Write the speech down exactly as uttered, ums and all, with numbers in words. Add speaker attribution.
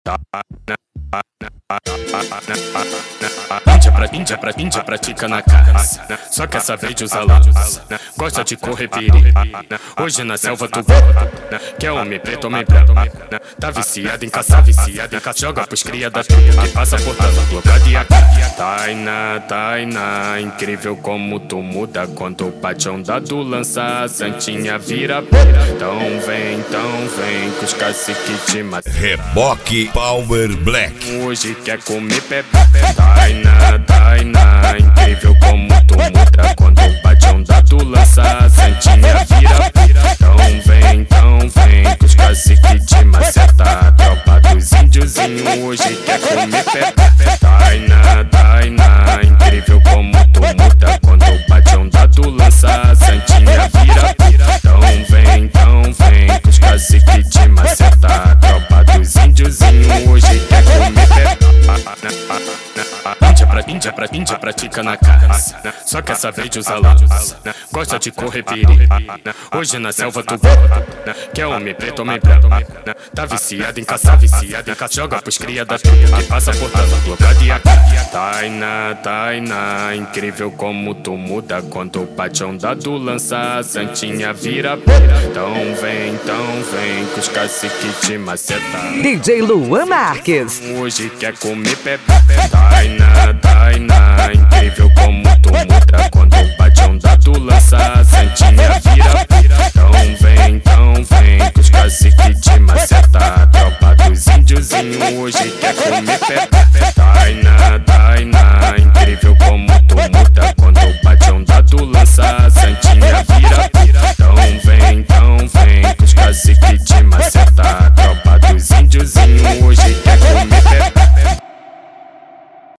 Speaker 1: Índia pra Índia pra Índia pratica na casa, só quer saber de usar luz. Gosta de correr perigo, hoje na selva tu quer homem preto, homem branco. Tá viciado em caçar, viciado em caçar. Joga pros cria da truta que passa por tava blocado e aqui. Tainá, Tainá, incrível como tu muda quando o patrão dado lança a santinha vira. Então vem, então vem que os caciques te matam.
Speaker 2: Reboque Power Black.
Speaker 1: Hoje quer comer pepe. Tainá, Tainá, incrível como tu muda quando o patrão dado lança a santinha vira. Então vem, então vem que os caciques te maceta. Tropa dos índiozinhos hoje quer comer pepe. Tainá, Tainá, incrível como tu muda quando o patrão dado lança a santinha vira. Então vem, então vem que os caciques te maceta. Tropa dos índiozinhos hoje quer comer pepe. Índia pra Índia pra Índia pratica na casa, só quer saber de usar luz. Gosta de correr perigo, hoje na selva tu quer homem preto, homem branco. Tá viciado em caçar, viciado em caçar. Joga pros cria da truta que passa por tava blocado e aqui. Tainá, Tainá, incrível como tu muda quando o patrão dado lança a santinha vira. Então vem, então vem que os caciques te maceta.
Speaker 3: D J Luan Marques.
Speaker 1: Hoje quer comer pepe. Tainá, Tainá, incrível como tu muda quando o patrão dado lança a santinha vira. Então vem, então vem que os caciques te maceta. Tropa dos índiozinhos hoje quer comer pepe. Tainá, Tainá, incrível como tu muda quando o patrão dado lança a